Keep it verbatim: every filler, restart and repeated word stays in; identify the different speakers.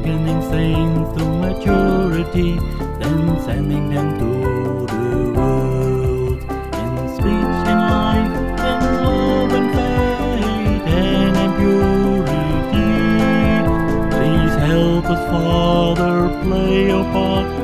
Speaker 1: awakening saints to maturity, then sending them to the world in speech and life, in love and faith and in purity. Please help us, Father, play your part